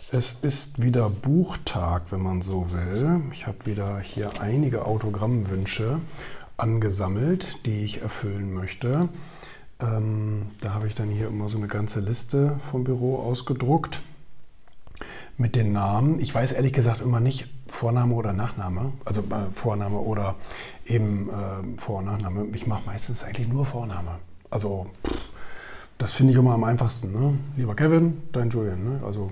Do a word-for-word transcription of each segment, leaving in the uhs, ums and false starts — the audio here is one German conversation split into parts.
Es ist wieder Buchtag, wenn man so will. Ich habe wieder hier einige Autogrammwünsche angesammelt, die ich erfüllen möchte. Ähm, da habe ich dann hier immer so eine ganze Liste vom Büro ausgedruckt mit den Namen. Ich weiß ehrlich gesagt immer nicht Vorname oder Nachname, also äh, Vorname oder eben äh, Vor- und Nachname. Ich mache meistens eigentlich nur Vorname. Also pff, das finde ich immer am einfachsten. Ne? Lieber Kevin, dein Julian. Ne? Also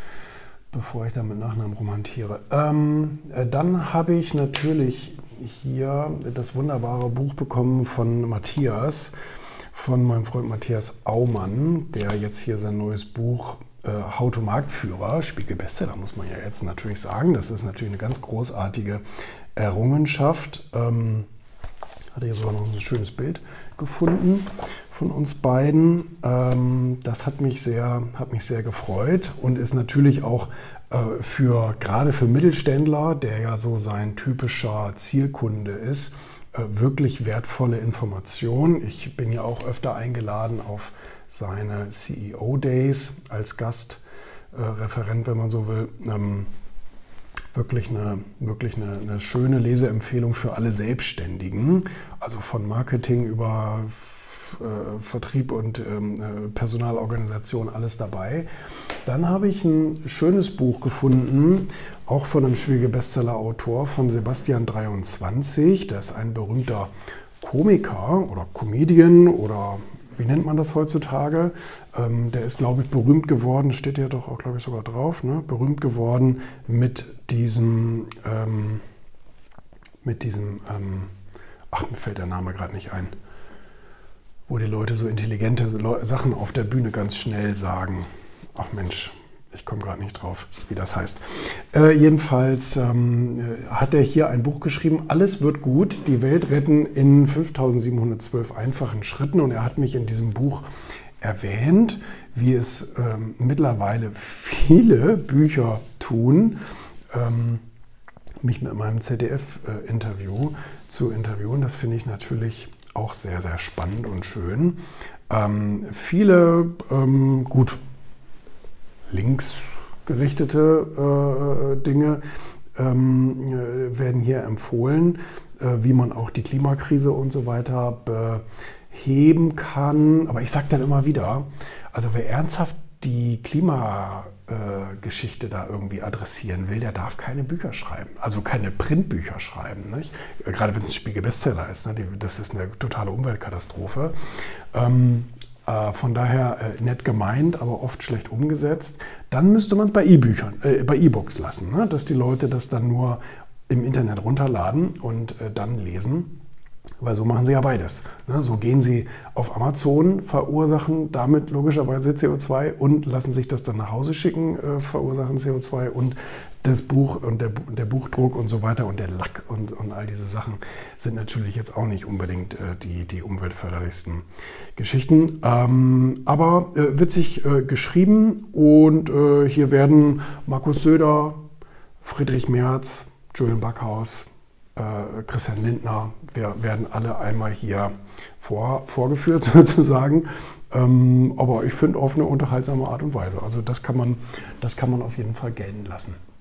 bevor ich dann mit Nachnamen romantiere. Ähm, äh, dann habe ich natürlich hier das wunderbare Buch bekommen von Matthias, von meinem Freund Matthias Aumann, der jetzt hier sein neues Buch äh, How to Marktführer, Spiegel-Bestseller, muss man ja jetzt natürlich sagen. Das ist natürlich eine ganz großartige Errungenschaft. Ähm, hatte hier sogar noch ein schönes Bild gefunden von uns beiden. Ähm, das hat mich sehr, hat mich sehr gefreut und ist natürlich auch äh, für, gerade für Mittelständler, der ja so sein typischer Zielkunde ist, äh, wirklich wertvolle Information. Ich bin ja auch öfter eingeladen auf seine C E O-Days als Gastreferent, äh, wenn man so will. Ähm, Wirklich, eine, wirklich eine, eine schöne Leseempfehlung für alle Selbstständigen, also von Marketing über äh, Vertrieb und äh, Personalorganisation, alles dabei. Dann habe ich ein schönes Buch gefunden, auch von einem Spiegel-Bestseller-Autor, von Sebastian dreiundzwanzig. Der ist ein berühmter Komiker oder Comedian oder wie nennt man das heutzutage? Ähm, der ist, glaube ich, berühmt geworden, steht ja doch auch, glaube ich, sogar drauf, ne? Berühmt geworden mit diesem, ähm, mit diesem, ähm, ach, mir fällt der Name gerade nicht ein, wo die Leute so intelligente Le- Sachen auf der Bühne ganz schnell sagen. Ach Mensch, ich komme gerade nicht drauf, wie das heißt. Äh, jedenfalls ähm, hat er hier ein Buch geschrieben, Alles wird gut, die Welt retten in fünftausendsiebenhundertzwölf einfachen Schritten. Und er hat mich in diesem Buch erwähnt, wie es ähm, mittlerweile viele Bücher tun, ähm, mich mit meinem Z D F-Interview äh, zu interviewen. Das finde ich natürlich auch sehr, sehr spannend und schön. Ähm, viele, ähm, gut, linksgerichtete äh, Dinge ähm, äh, werden hier empfohlen, äh, wie man auch die Klimakrise und so weiter beheben kann. Aber ich sage dann immer wieder, also wer ernsthaft die Klimageschichte äh, da irgendwie adressieren will, der darf keine Bücher schreiben, also keine Printbücher schreiben. Nicht? Gerade wenn es ein Spiegel-Bestseller ist, ne? Das ist eine totale Umweltkatastrophe. Ähm, Von daher äh, nett gemeint, aber oft schlecht umgesetzt. Dann müsste man es bei E-Büchern, äh, bei E-Books lassen, ne? Dass die Leute das dann nur im Internet runterladen und äh, dann lesen. Weil so machen sie ja beides. Ne? So gehen sie auf Amazon, verursachen damit logischerweise C O zwei und lassen sich das dann nach Hause schicken, äh, verursachen C O zwei und das Buch und der, der Buchdruck und so weiter und der Lack und, und all diese Sachen sind natürlich jetzt auch nicht unbedingt äh, die, die umweltförderlichsten Geschichten. Ähm, aber äh, witzig äh, geschrieben und äh, hier werden Markus Söder, Friedrich Merz, Julian Backhaus, Äh, Christian Lindner, wir werden alle einmal hier vor, vorgeführt sozusagen, ähm, aber ich finde auf eine unterhaltsame Art und Weise. Also das kann man, das kann man auf jeden Fall gelten lassen.